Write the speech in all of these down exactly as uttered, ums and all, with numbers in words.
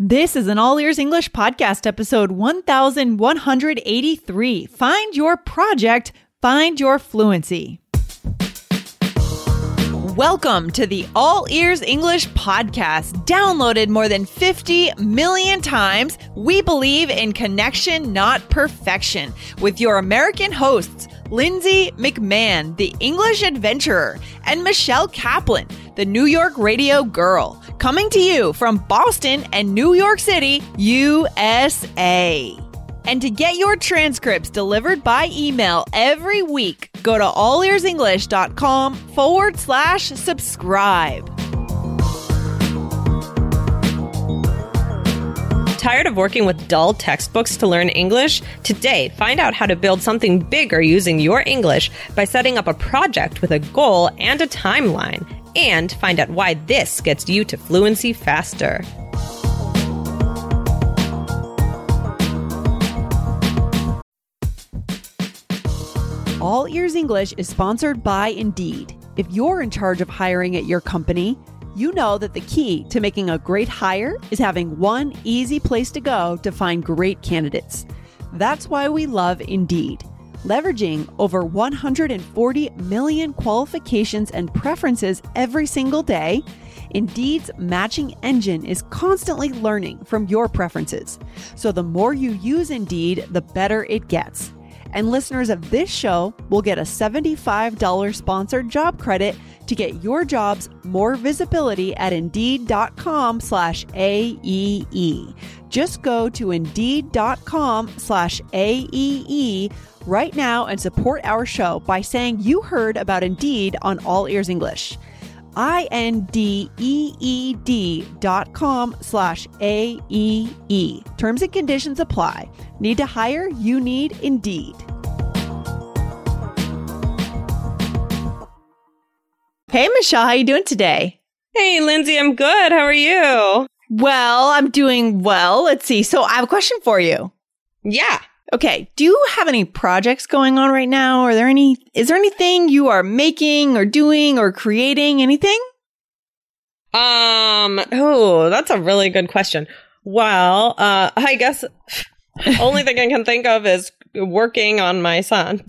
This is an All Ears English podcast episode one thousand one hundred eighty-three. Find your project, find your fluency. Welcome to the All Ears English podcast. Downloaded more than fifty million times, we believe in connection, not perfection. With your American hosts, Lindsay McMahon, the English adventurer, and Michelle Kaplan, the New York radio girl. Coming to you from Boston and New York City, U S A. And to get your transcripts delivered by email every week, go to allearsenglish.com forward slash subscribe. Tired of working with dull textbooks to learn English? Today, find out how to build something bigger using your English by setting up a project with a goal and a timeline. And find out why this gets you to fluency faster. All Ears English is sponsored by Indeed. If you're in charge of hiring at your company, you know that the key to making a great hire is having one easy place to go to find great candidates. That's why we love Indeed. Leveraging over one hundred forty million qualifications and preferences every single day, Indeed's matching engine is constantly learning from your preferences. So the more you use Indeed, the better it gets. And listeners of this show will get a seventy-five dollars sponsored job credit to get your jobs more visibility at Indeed.com slash AEE. Just go to Indeed.com slash AEE right now and support our show by saying you heard about Indeed on All Ears English. I-N-D-E-E-D dot com slash A-E-E. Terms and conditions apply. Need to hire? You need Indeed. Hey, Michelle, how you doing today? Hey, Lindsay, I'm good. How are you? Well, I'm doing well. Let's see. So I have a question for you. Yeah. Okay. Do you have any projects going on right now? Are there any, is there anything you are making or doing or creating? Anything? Um, oh, that's a really good question. Well, uh, I guess only thing I can think of is working on my son.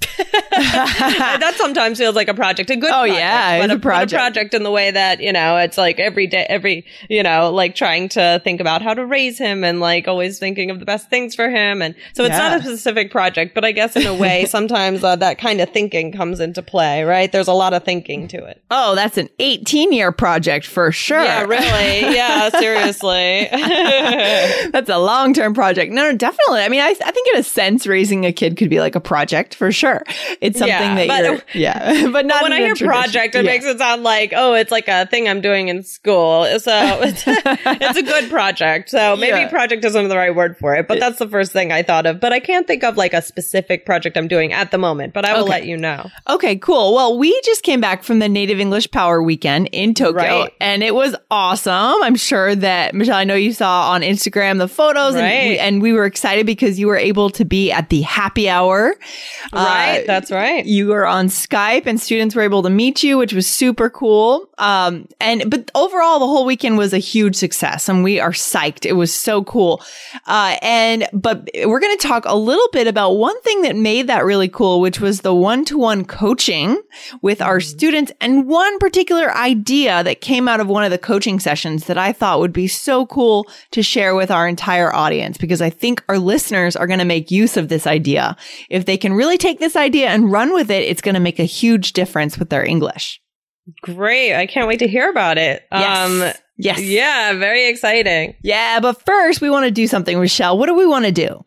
That sometimes feels like a project, a good oh, project. yeah, but it's a, a project. But a project in the way that, you know, it's like every day, every, you know, like trying to think about how to raise him and like always thinking of the best things for him. And so it's yeah. not a specific project, but I guess in a way, sometimes uh, that kind of thinking comes into play, right? There's a lot of thinking to it. Oh, that's an eighteen year project for sure. Yeah, really. Yeah, seriously. That's a long-term project. No, no, definitely. I mean, I, I think in a sense, raising a kid could be like a project for sure. It's something yeah, that but, you're, yeah, but not but when I hear project, it yeah. makes it sound like, oh, it's like a thing I'm doing in school. So it's, it's a good project. So maybe yeah. project isn't the right word for it, but that's the first thing I thought of. But I can't think of like a specific project I'm doing at the moment, but I will okay. let you know. Okay, cool. Well, we just came back from the Native English Power Weekend in Tokyo, right. and it was awesome. I'm sure that, Michelle, I know you saw on Instagram the photos, right. and, we, and we were excited because you were able to be at the happy hour. Right, uh, that's right. You were on Skype and students were able to meet you, which was super cool. Um, and but overall, the whole weekend was a huge success, and we are psyched. It was so cool. Uh, and but we're going to talk a little bit about one thing that made that really cool, which was the one-to-one coaching with our students, and one particular idea that came out of one of the coaching sessions that I thought would be so cool to share with our entire audience, because I think our listeners are going to make use of this idea. If they can really take this idea and run with it, it's going to make a huge difference with their English. Great. I can't wait to hear about it. Yes. Um, yes. Yeah, very exciting. Yeah, but first we want to do something, Michelle. What do we want to do?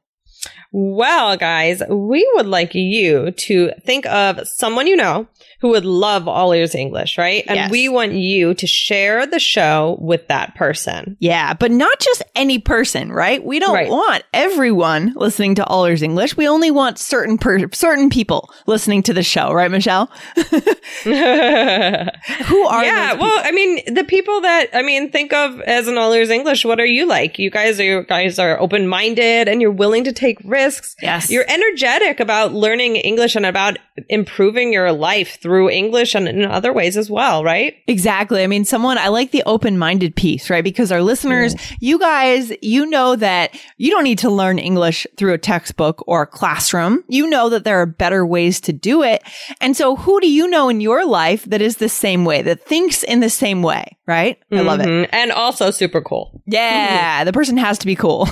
Well, guys, we would like you to think of someone you know who would love All Ears English, right? And yes. we want you to share the show with that person. Yeah, but not just any person, right? We don't right. want everyone listening to All Ears English. We only want certain per- certain people listening to the show, right, Michelle? Who are yeah, those well, I mean, the people that, I mean, think of as an All Ears English, what are you like? You guys are, you guys are open-minded and you're willing to take risks. risks. Yes. You're energetic about learning English and about improving your life through English and in other ways as well, right? Exactly. I mean, someone, I like the open-minded piece, right? Because our listeners, Mm. you guys, you know that you don't need to learn English through a textbook or a classroom. You know that there are better ways to do it. And so who do you know in your life that is the same way, that thinks in the same way, right? I love it. Mhm. And also super cool. Yeah, the person has to be cool.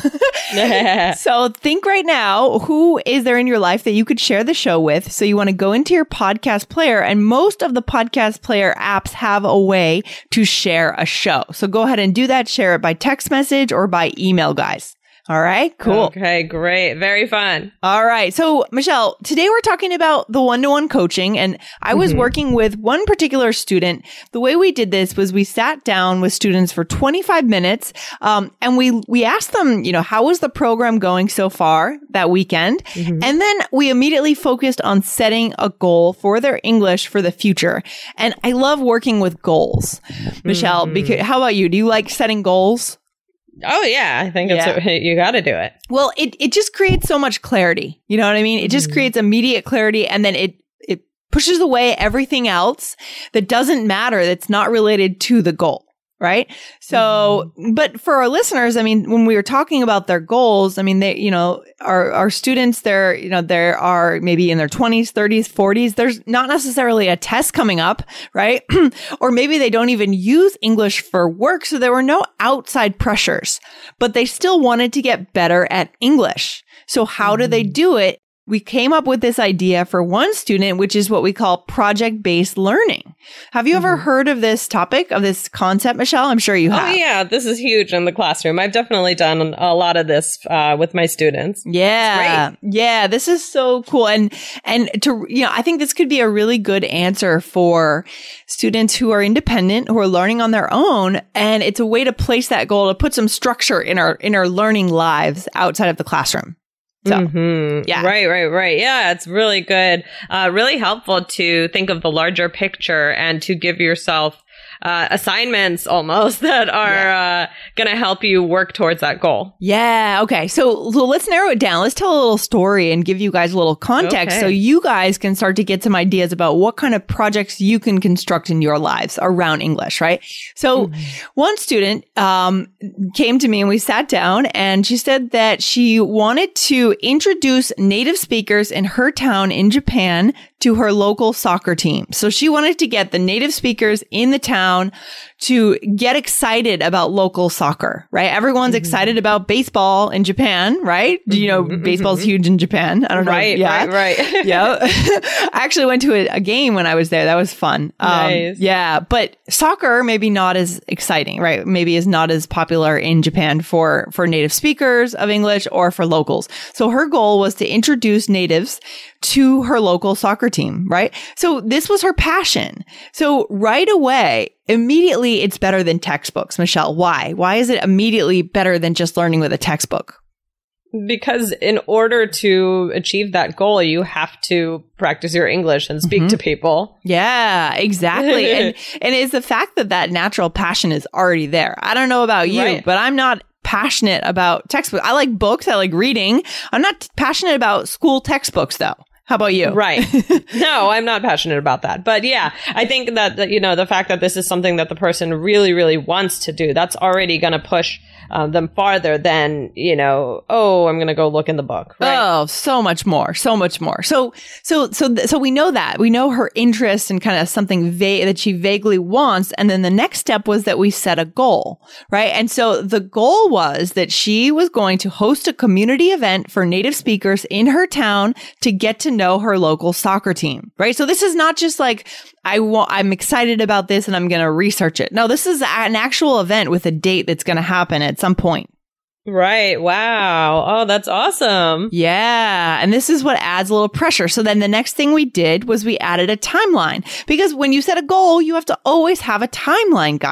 So think right now, who is there in your life that you could share the show with? So you want to go into your podcast player, and most of the podcast player apps have a way to share a show. So go ahead and do that. Share it by text message or by email, guys. All right, cool. Okay, great. Very fun. All right. So, Michelle, today we're talking about the one-to-one coaching, and I was Mhm. working with one particular student. The way we did this was we sat down with students for twenty-five minutes, um, and we we asked them, you know, how was the program going so far that weekend? Mhm. And then we immediately focused on setting a goal for their English for the future. And I love working with goals, Michelle. Mhm. Because how about you? Do you like setting goals? Oh, yeah. I think it's Yeah. you got to do it. Well, it, it just creates so much clarity. You know what I mean? It just Mhm. creates immediate clarity, and then it it pushes away everything else that doesn't matter, that's not related to the goal. Right. So, but for our listeners, I mean, when we were talking about their goals, I mean, they, you know, our, our students, they're, you know, there are maybe in their twenties, thirties, forties. There's not necessarily a test coming up, right? Or maybe they don't even use English for work. So there were no outside pressures, but they still wanted to get better at English. So how do they do it? We came up with this idea for one student, which is what we call project-based learning. Have you ever Mhm. heard of this topic, of this concept, Michelle? I'm sure you have. Oh, yeah. This is huge in the classroom. I've definitely done a lot of this uh, with my students. Yeah. Yeah. This is so cool. And, and to, you know, I think this could be a really good answer for students who are independent, who are learning on their own. And it's a way to place that goal, to put some structure in our, in our learning lives outside of the classroom. So, Mhm. yeah. Right, right, right. Yeah, it's really good. Uh, really helpful to think of the larger picture and to give yourself uh, assignments almost that are uh, going to help you work towards that goal. Yeah. Okay. So, so let's narrow it down. Let's tell a little story and give you guys a little context Okay. so you guys can start to get some ideas about what kind of projects you can construct in your lives around English, right? So one student um, came to me and we sat down, and she said that she wanted to introduce native speakers in her town in Japan to her local soccer team. So she wanted to get the native speakers in the town to get excited about local soccer, right? Everyone's Mhm. excited about baseball in Japan, right? Do you know Mhm, baseball's mhm. huge in Japan? I don't know. Right, Yeah. right, right. Yeah. I actually went to a, a game when I was there. That was fun. Um, Nice. Yeah. But soccer, maybe not as exciting, right? Maybe is not as popular in Japan for, for native speakers of English or for locals. So her goal was to introduce natives to her local soccer team, right? So this was her passion. So right away, immediately it's better than textbooks. Michelle, why? Why is it immediately better than just learning with a textbook? Because in order to achieve that goal, you have to practice your English and speak Mhm. to people. Yeah, exactly. and and it's the fact that that natural passion is already there. I don't know about you, Right. but I'm not passionate about textbooks. I like books. I like reading. I'm not passionate about school textbooks though. How about you? Right. No, I'm not passionate about that. But yeah, I think that, that, you know, the fact that this is something that the person really, really wants to do, that's already going to push um, them farther than, you know, oh, I'm going to go look in the book. Right. Oh, so much more, so much more. So, so, so, th- so we know that we know her interest and kind of something va- that she vaguely wants. And then the next step was that we set a goal, right? And so the goal was that she was going to host a community event for native speakers in her town to get to know her local soccer team, right? So this is not just like, I want, I'm excited about this and I'm going to research it. No, this is an actual event with a date that's going to happen at some point. Right. Wow. Oh, that's awesome. Yeah. And this is what adds a little pressure. So then the next thing we did was we added a timeline, because when you set a goal, you have to always have a timeline, guys.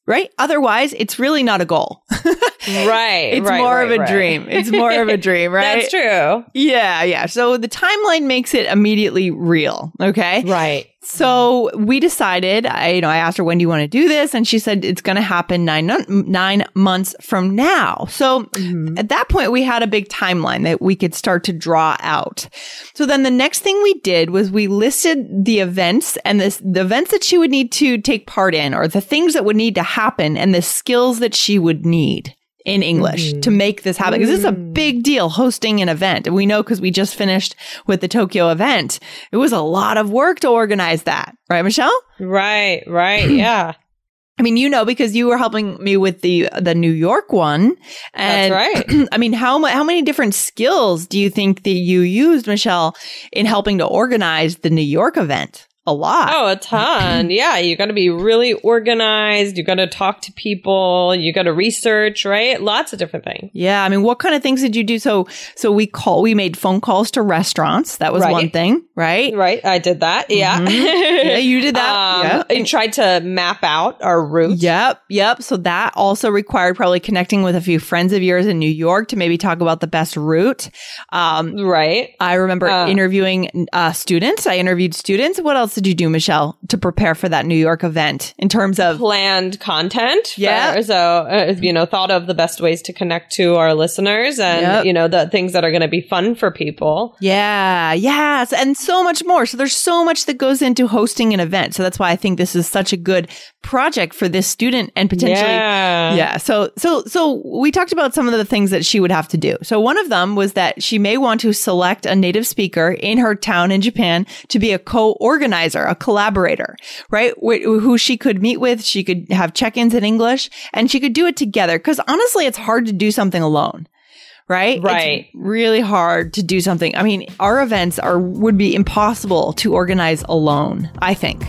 right? Otherwise, it's really not a goal. Right. It's right, more right, of a right. dream. It's more of a dream, right? That's true. Yeah, yeah. So the timeline makes it immediately real. Okay. Right. So we decided, I, you know, I asked her, when do you want to do this? And she said, it's going to happen nine, nine months from now. So mm-hmm. at that point, we had a big timeline that we could start to draw out. So then the next thing we did was we listed the events and this, the events that she would need to take part in, or the things that would need to happen and the skills that she would need in English mm-hmm. to make this happen. Because this is a big deal, hosting an event. And we know because we just finished with the Tokyo event. It was a lot of work to organize that. Right, Michelle? Right, right. Yeah. I mean, you know, because you were helping me with the the New York one. And that's right. I mean, how, how many different skills do you think that you used, Michelle, in helping to organize the New York event? A lot. Oh, a ton. Yeah. You got to be really organized. You got to talk to people. You got to research, right? Lots of different things. Yeah. I mean, what kind of things did you do? So, so we call, we made phone calls to restaurants. That was right. one thing, right? Right. I did that. Yeah. Mm-hmm. Yeah, you did that. um, yeah. I tried to map out our route. Yep. Yep. So that also required probably connecting with a few friends of yours in New York to maybe talk about the best route. Um, right. I remember uh, interviewing uh, students. I interviewed students. What else did you do, Michelle, to prepare for that New York event in terms of planned content? Yeah. For, so, uh, you know, thought of the best ways to connect to our listeners and, yep. you know, the things that are going to be fun for people. Yeah. Yes. And so much more. So there's so much that goes into hosting an event. So that's why I think this is such a good project for this student and potentially. Yeah. Yeah. So, so, so we talked about some of the things that she would have to do. So one of them was that she may want to select a native speaker in her town in Japan to be a co-organizer, a collaborator, right? Wh- who she could meet with. She could have check-ins in English and she could do it together. Because honestly, it's hard to do something alone. Right? Right. It's really hard to do something. I mean, our events are would be impossible to organize alone, I think.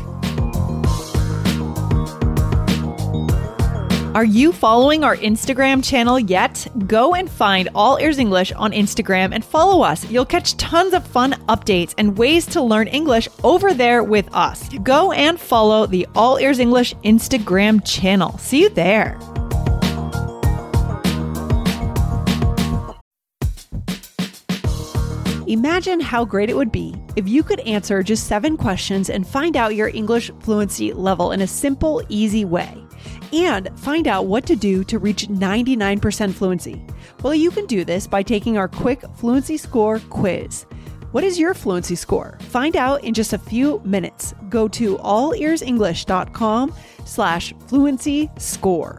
Are you following our Instagram channel yet? Go and find All Ears English on Instagram and follow us. You'll catch tons of fun updates and ways to learn English over there with us. Go and follow the All Ears English Instagram channel. See you there. Imagine how great it would be if you could answer just seven questions and find out your English fluency level in a simple, easy way. And find out what to do to reach ninety-nine percent fluency. Well, you can do this by taking our quick fluency score quiz. What is your fluency score? Find out in just a few minutes. Go to allearsenglish.com slash fluency score.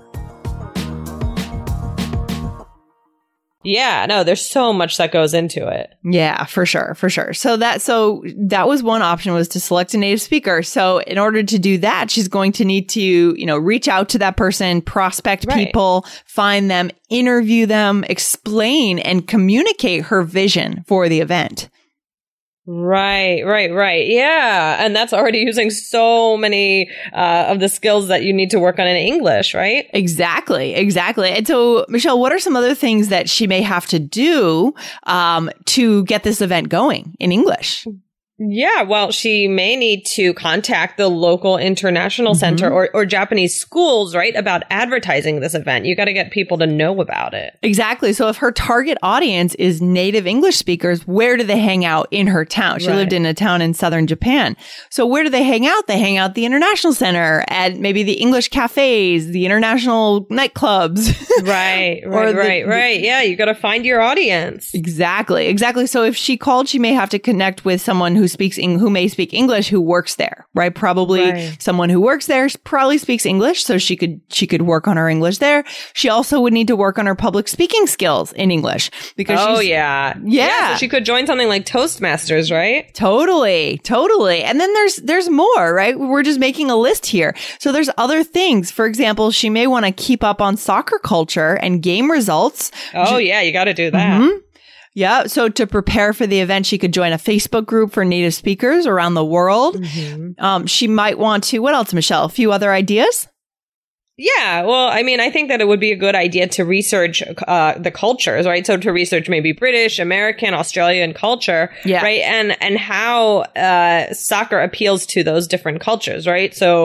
Yeah, no, there's so much that goes into it. Yeah, for sure, for sure. So that so that was one option, was to select a native speaker. So in order to do that, she's going to need to, you know, reach out to that person, prospect right. people, find them, interview them, explain and communicate her vision for the event. Right, right, right. Yeah. And that's already using so many uh, of the skills that you need to work on in English, right? Exactly, exactly. And so, Michelle, what are some other things that she may have to do um, to get this event going in English? Yeah, well, she may need to contact the local international mm-hmm. center or, or Japanese schools, right, about advertising this event. You got to get people to know about it. Exactly. So if her target audience is native English speakers, where do they hang out in her town? She right. lived in a town in southern Japan. So where do they hang out? They hang out at the International Center, at maybe the English cafes, the international nightclubs. Right, right, the, right, right. Yeah, you got to find your audience. Exactly, exactly. So if she called, she may have to connect with someone who speaks who may speak English who works there, right? Probably right. someone who works there probably speaks English, so she could she could work on her English there. She also would need to work on her public speaking skills in English because oh she's, yeah yeah. yeah so she could join something like Toastmasters, right? Totally, totally. And then there's there's more, right? We're just making a list here. So there's other things. For example, she may want to keep up on soccer culture and game results. Oh yeah, you got to do that. Mm-hmm. Yeah. So to prepare for the event, she could join a Facebook group for native speakers around the world. Mm-hmm. Um, she might want to, what else, Michelle? A few other ideas? Yeah. Well, I mean, I think that it would be a good idea to research uh, the cultures, right? So to research maybe British, American, Australian culture, yeah. right? And and how uh, soccer appeals to those different cultures, right? So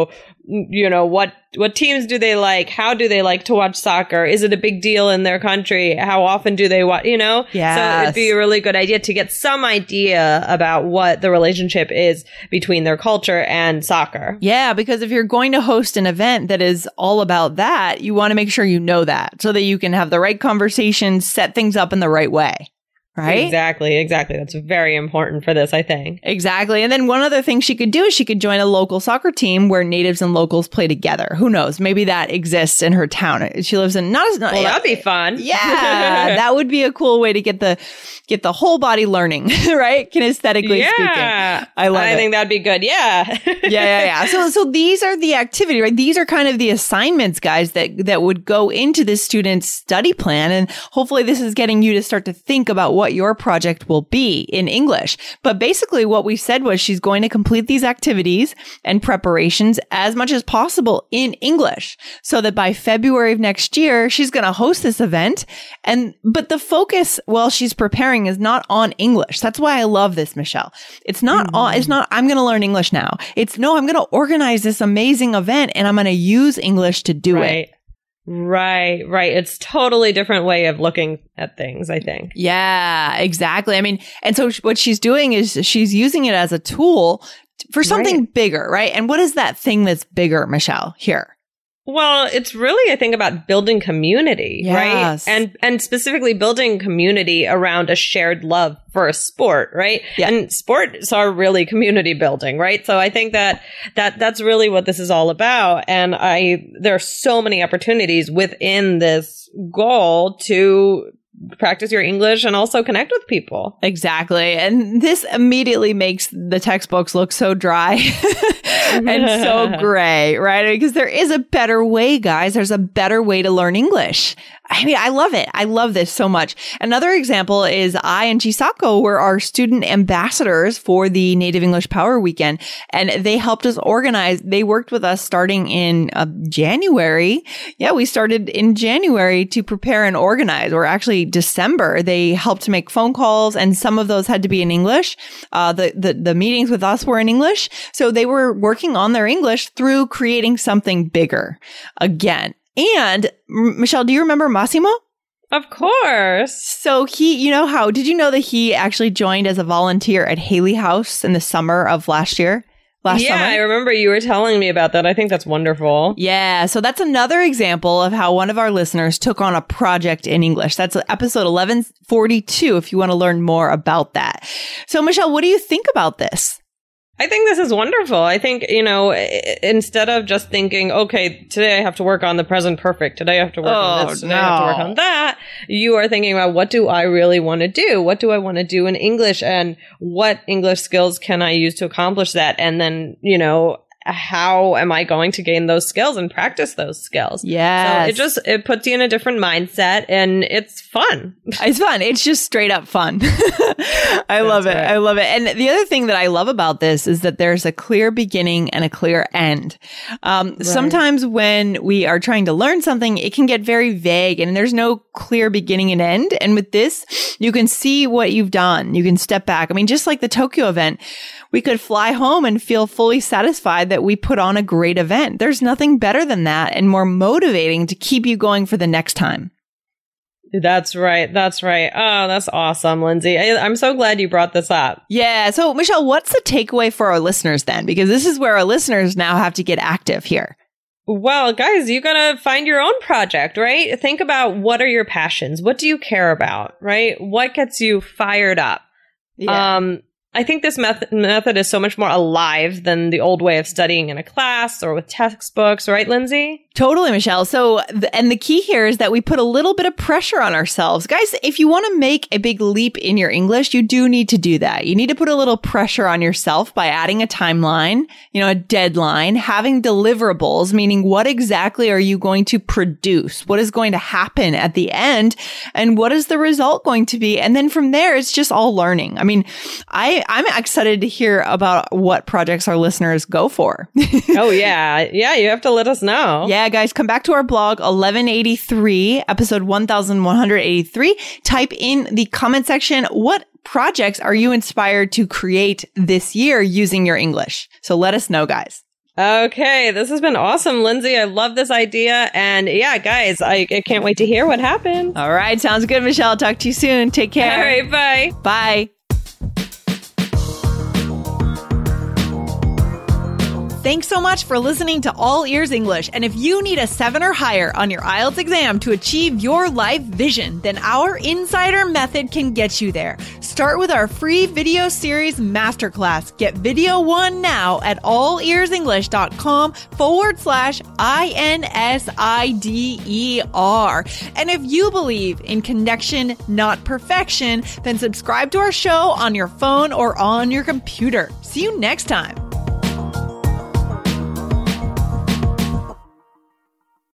you know, what what teams do they like? How do they like to watch soccer? Is it a big deal in their country? How often do they watch, you know? Yes. So it'd be a really good idea to get some idea about what the relationship is between their culture and soccer. Yeah, because if you're going to host an event that is all about that, you want to make sure you know that so that you can have the right conversations, set things up in the right way. Right? Exactly, exactly. That's very important for this, I think. Exactly. And then one other thing she could do is she could join a local soccer team where natives and locals play together. Who knows? Maybe that exists in her town. She lives in not as... Not, well, that'd be fun. Yeah. That would be a cool way to get the get the whole body learning, right? Kinesthetically yeah. speaking. I love I it. I think that'd be good. Yeah. yeah, yeah, yeah. So so these are the activity, right? These are kind of the assignments, guys, that that would go into this student's study plan. And hopefully this is getting you to start to think about what your project will be in English. But basically what we said was she's going to complete these activities and preparations as much as possible in English so that by February of next year, she's going to host this event. And but the focus while she's preparing is not on English. That's why I love this, Michelle. It's not mm-hmm. on, it's not, I'm going to learn English now. It's no, I'm going to organize this amazing event and I'm going to use English to do right. it. Right, right. It's totally different way of looking at things, I think. Yeah, exactly. I mean, and so what she's doing is she's using it as a tool for something right. bigger, right? And what is that thing that's bigger, Michelle, here? Well, it's really, I think, about building community, yes. right? And and specifically building community around a shared love for a sport, right? Yeah. And sports are really community building, right? So I think that that that's really what this is all about. And I there are so many opportunities within this goal to practice your English and also connect with people. Exactly. And this immediately makes the textbooks look so dry and so gray, right? Because there is a better way, guys. There's a better way to learn English. I mean, I love it. I love this so much. Another example is I and Chisako were our student ambassadors for the Native English Power Weekend, and they helped us organize. They worked with us starting in uh, January. Yeah, we started in January to prepare and organize, or actually December. They helped to make phone calls, and some of those had to be in English. Uh, the, the, the meetings with us were in English. So they were working on their English through creating something bigger. Again, and Michelle, do you remember Massimo? Of course. So he, you know how, did you know that he actually joined as a volunteer at Haley House in the summer of last year? Last yeah, summer? I remember you were telling me about that. I think that's wonderful. Yeah, so that's another example of how one of our listeners took on a project in English. That's episode eleven forty-two if you want to learn more about that. So Michelle, what do you think about this? I think this is wonderful. I think, you know, instead of just thinking, okay, today I have to work on the present perfect, today I have to work oh, on this, today no. I have to work on that, you are thinking about what do I really want to do? What do I want to do in English? And what English skills can I use to accomplish that? And then, you know, how am I going to gain those skills and practice those skills? Yeah. So it just, it puts you in a different mindset and it's fun. It's fun. It's just straight up fun. I love it. Right. I love it. And the other thing that I love about this is that there's a clear beginning and a clear end. Um, right. Sometimes when we are trying to learn something, it can get very vague and there's no clear beginning and end. And with this, you can see what you've done. You can step back. I mean, just like the Tokyo event, we could fly home and feel fully satisfied that we put on a great event. There's nothing better than that and more motivating to keep you going for the next time. That's right. That's right. Oh, that's awesome, Lindsay. I, I'm so glad you brought this up. Yeah. So, Michelle, what's the takeaway for our listeners then? Because this is where our listeners now have to get active here. Well, guys, you got to find your own project, right? Think about what are your passions? What do you care about, right? What gets you fired up? Yeah. Um, I think this method method is so much more alive than the old way of studying in a class or with textbooks, right, Lindsay? Totally, Michelle. So, and the key here is that we put a little bit of pressure on ourselves. Guys, if you want to make a big leap in your English, you do need to do that. You need to put a little pressure on yourself by adding a timeline, you know, a deadline, having deliverables, meaning what exactly are you going to produce? What is going to happen at the end? And what is the result going to be? And then from there, it's just all learning. I mean, I, I'm excited to hear about what projects our listeners go for. Oh, yeah. Yeah, you have to let us know. Yeah, guys, come back to our blog, eleven eighty-three, episode one thousand one hundred eighty-three. Type in the comment section, what projects are you inspired to create this year using your English? So let us know, guys. Okay, this has been awesome, Lindsay. I love this idea. And yeah, guys, I, I can't wait to hear what happens. All right, sounds good, Michelle. Talk to you soon. Take care. All right, bye. Bye. Thanks so much for listening to All Ears English. And if you need a seven or higher on your I E L T S exam to achieve your life vision, then our Insider Method can get you there. Start with our free video series masterclass. Get video one now at allearsenglish.com forward slash I N S I D E R. And if you believe in connection, not perfection, then subscribe to our show on your phone or on your computer. See you next time.